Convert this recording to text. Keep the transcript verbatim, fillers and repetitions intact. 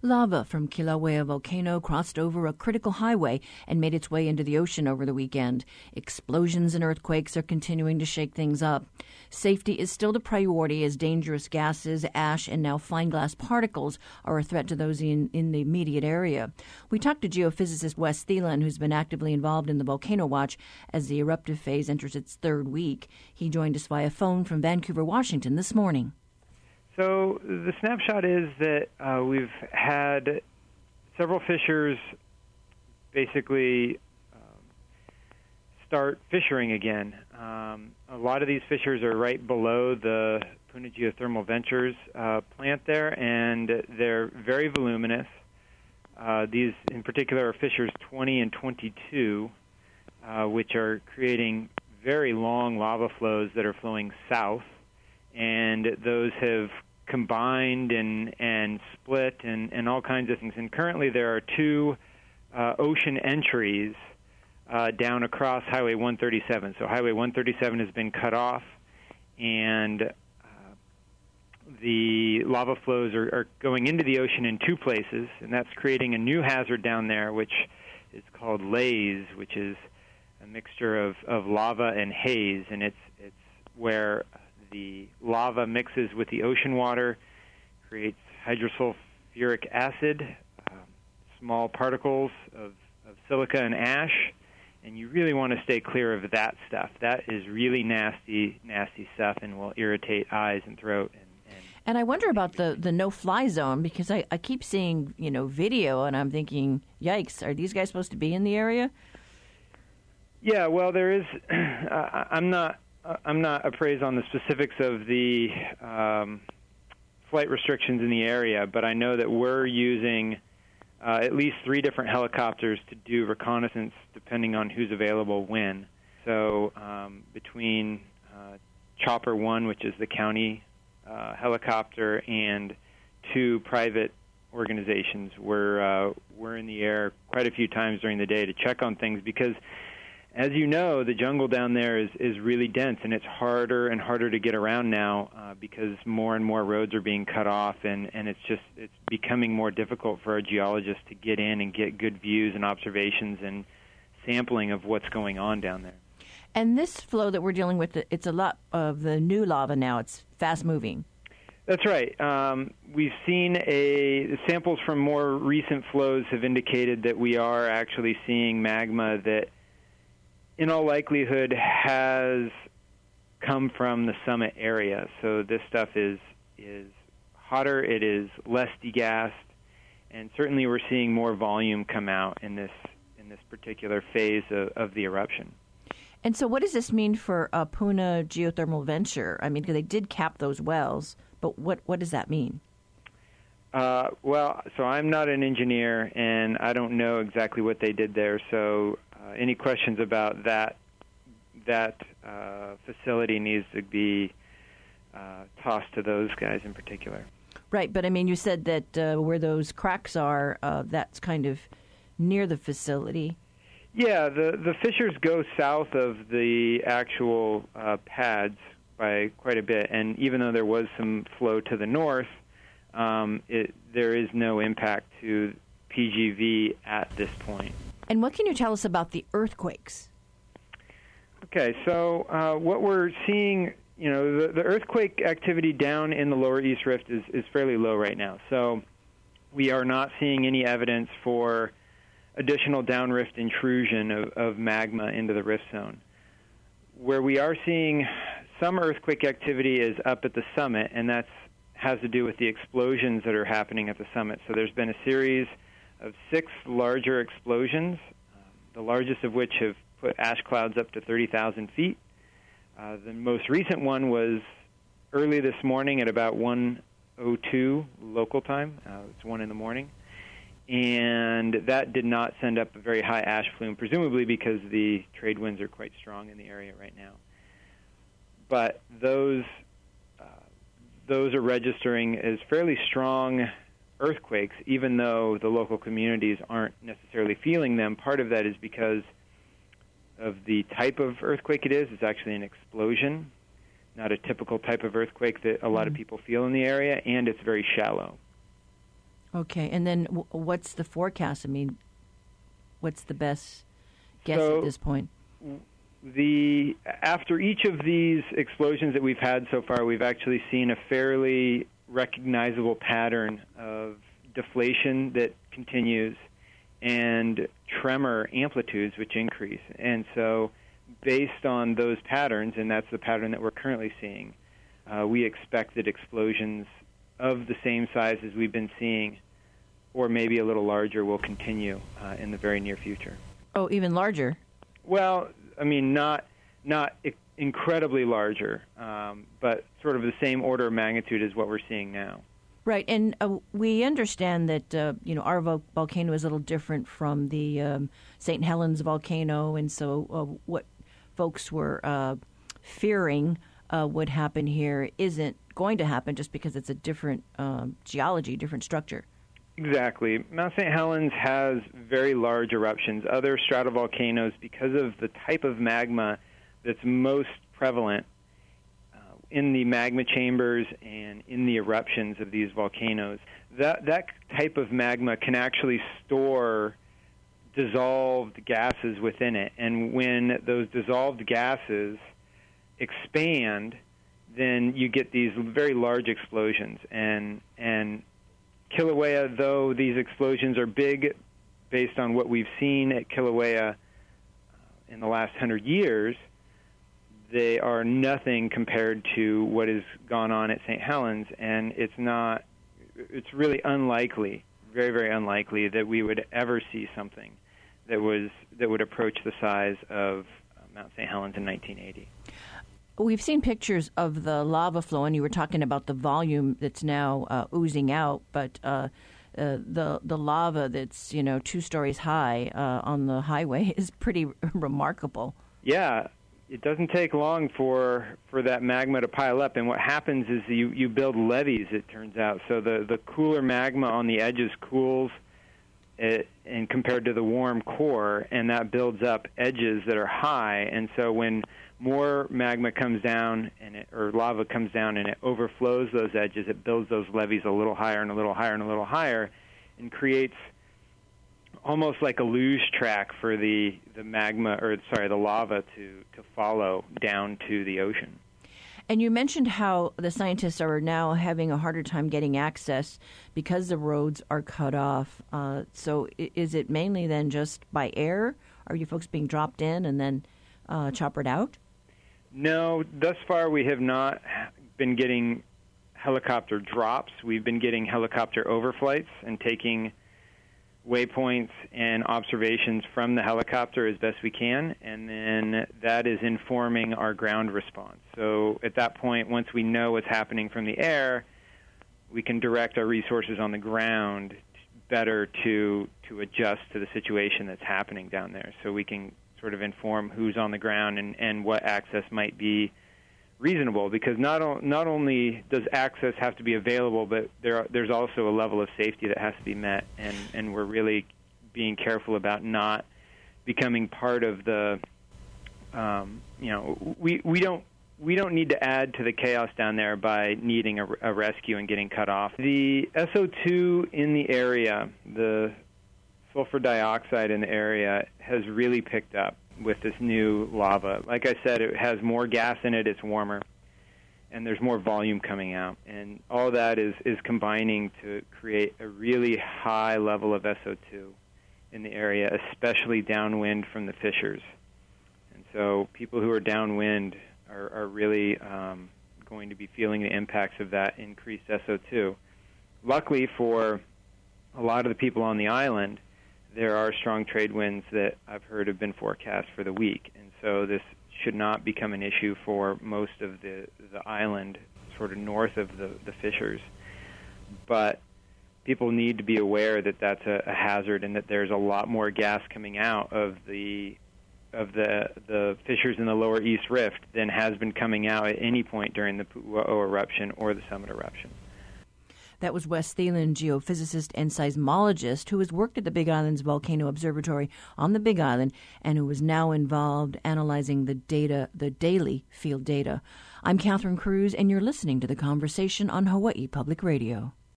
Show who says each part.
Speaker 1: Lava from Kilauea volcano crossed over a critical highway and made its way into the ocean over the weekend. Explosions and earthquakes are continuing to shake things up. Safety is still the priority as dangerous gases, ash, and now fine glass particles are a threat to those in, in the immediate area. We talked to geophysicist Wes Thielen, who's been actively involved in the volcano watch as the eruptive phase enters its third week. He joined us via phone from Vancouver, Washington this morning.
Speaker 2: So the snapshot is that uh, we've had several fissures basically um, start fissuring again. Um, a lot of these fissures are right below the Puna Geothermal Ventures uh, plant there, and they're very voluminous. Uh, these, in particular, are fissures twenty and twenty-two, uh, which are creating very long lava flows that are flowing south. And those have combined and, and split and, and all kinds of things. And currently there are two uh, ocean entries uh, down across Highway one thirty-seven. So Highway one thirty-seven has been cut off, and uh, the lava flows are, are going into the ocean in two places, and that's creating a new hazard down there, which is called laze, which is a mixture of, of lava and haze, and it's it's where the lava mixes with the ocean water, creates hydrosulfuric acid, um, small particles of, of silica and ash, and you really want to stay clear of that stuff. That is really nasty, nasty stuff and will irritate eyes and throat. And, and,
Speaker 1: and I wonder about the, the no-fly zone, because I, I keep seeing, you know, video, and I'm thinking, yikes, are these guys supposed to be in the area?
Speaker 2: Yeah, well, there is. Uh, I'm not. I'm not appraised on the specifics of the um, flight restrictions in the area, but I know that we're using uh, at least three different helicopters to do reconnaissance depending on who's available when. So um, between uh, Chopper One, which is the county uh, helicopter, and two private organizations, we're, uh, we're in the air quite a few times during the day to check on things because, as you know, the jungle down there is, is really dense, and it's harder and harder to get around now uh, because more and more roads are being cut off, and, and it's just it's becoming more difficult for our geologists to get in and get good views and observations and sampling of what's going on down there.
Speaker 1: And this flow that we're dealing with, it's a lot of the new lava now. It's fast-moving.
Speaker 2: That's right. Um, we've seen a samples from more recent flows have indicated that we are actually seeing magma that in all likelihood has come from the summit area. So this stuff is is hotter, it is less degassed, and certainly we're seeing more volume come out in this in this particular phase of, of the eruption.
Speaker 1: And so what does this mean for uh, Puna Geothermal Venture? I mean, because they did cap those wells, but what, what does that mean?
Speaker 2: Uh, well, so I'm not an engineer, and I don't know exactly what they did there, so Uh, any questions about that that uh, facility needs to be uh, tossed to those guys in particular.
Speaker 1: Right, but I mean, you said that uh, where those cracks are, uh, that's kind of near the facility.
Speaker 2: Yeah, the, the fissures go south of the actual uh, pads by quite a bit, and even though there was some flow to the north, um, it, there is no impact to P G V at this point.
Speaker 1: And what can you tell us about the earthquakes?
Speaker 2: Okay, so uh, what we're seeing, you know, the, the earthquake activity down in the lower East Rift is, is fairly low right now. So we are not seeing any evidence for additional downrift intrusion of, of magma into the rift zone. Where we are seeing some earthquake activity is up at the summit, and that has to do with the explosions that are happening at the summit. So there's been a series of six larger explosions, um, the largest of which have put ash clouds up to thirty thousand feet. Uh, the most recent one was early this morning at about one oh two local time. Uh, it's one in the morning. And that did not send up a very high ash plume, presumably because the trade winds are quite strong in the area right now. But those uh, those are registering as fairly strong earthquakes, even though the local communities aren't necessarily feeling them. Part of that is because of the type of earthquake it is. It's actually an explosion, not a typical type of earthquake that a lot of people feel in the area, and it's very shallow.
Speaker 1: Okay, and then w- what's the forecast? I mean, what's the best guess
Speaker 2: so
Speaker 1: at this point?
Speaker 2: The after each of these explosions that we've had so far, we've actually seen a fairly recognizable pattern of deflation that continues and tremor amplitudes which increase. And so based on those patterns, and that's the pattern that we're currently seeing, uh, we expect that explosions of the same size as we've been seeing, or maybe a little larger, will continue uh, in the very near future.
Speaker 1: Oh, even larger?
Speaker 2: Well, I mean, not not incredibly larger, um, but sort of the same order of magnitude as what we're seeing now.
Speaker 1: Right, and uh, we understand that uh, you know our vo- volcano is a little different from the um, Saint Helens volcano, and so uh, what folks were uh, fearing uh, would happen here isn't going to happen just because it's a different um, geology, different structure.
Speaker 2: Exactly. Mount Saint Helens has very large eruptions. Other stratovolcanoes, because of the type of magma that's most prevalent uh, in the magma chambers and in the eruptions of these volcanoes, that, that type of magma can actually store dissolved gases within it. And when those dissolved gases expand, then you get these very large explosions. And and Kilauea, though these explosions are big based on what we've seen at Kilauea in the last hundred years, they are nothing compared to what has gone on at Saint Helens, and it's not, it's really unlikely, very, very unlikely that we would ever see something that was that would approach the size of Mount Saint Helens in nineteen eighty.
Speaker 1: We've seen pictures of the lava flow, and you were talking about the volume that's now uh, oozing out, but uh, uh, the the lava that's, you know, two stories high uh, on the highway is pretty remarkable.
Speaker 2: Yeah, it doesn't take long for for that magma to pile up, and what happens is you, you build levees, it turns out. So the, the cooler magma on the edges cools it, and compared to the warm core, and that builds up edges that are high, and so when more magma comes down and it, or lava comes down and it overflows those edges, it builds those levees a little higher and a little higher and a little higher and creates almost like a luge track for the, the magma, or sorry, the lava to, to follow down to the ocean.
Speaker 1: And you mentioned how the scientists are now having a harder time getting access because the roads are cut off. Uh, so is it mainly then just by air? Are you folks being dropped in and then uh, choppered out?
Speaker 2: No, thus far we have not been getting helicopter drops. We've been getting helicopter overflights and taking waypoints and observations from the helicopter as best we can, and then that is informing our ground response. So at that point, once we know what's happening from the air, we can direct our resources on the ground better to to adjust to the situation that's happening down there. So we can sort of inform who's on the ground and, and what access might be reasonable, because not o- not only does access have to be available, but there are, there's also a level of safety that has to be met, and, and we're really being careful about not becoming part of the, um, you know, we, we don't we don't need to add to the chaos down there by needing a, a rescue and getting cut off. The S O two in the area, the sulfur dioxide in the area, has really picked up with this new lava. Like I said, it has more gas in it, it's warmer, and there's more volume coming out. And all that is, is combining to create a really high level of S O two in the area, especially downwind from the fissures. And so people who are downwind are, are really um, going to be feeling the impacts of that increased S O two. Luckily for a lot of the people on the island, there are strong trade winds that I've heard have been forecast for the week, and so this should not become an issue for most of the, the island, sort of north of the, the fissures. But people need to be aware that that's a, a hazard, and that there's a lot more gas coming out of the of the the fissures in the lower East Rift than has been coming out at any point during the Pu'u'o eruption or the Summit eruption.
Speaker 1: That was Wes Thielen, geophysicist and seismologist, who has worked at the Big Island's Volcano Observatory on the Big Island and who is now involved analyzing the data, the daily field data. I'm Catherine Cruz, and you're listening to The Conversation on Hawaii Public Radio.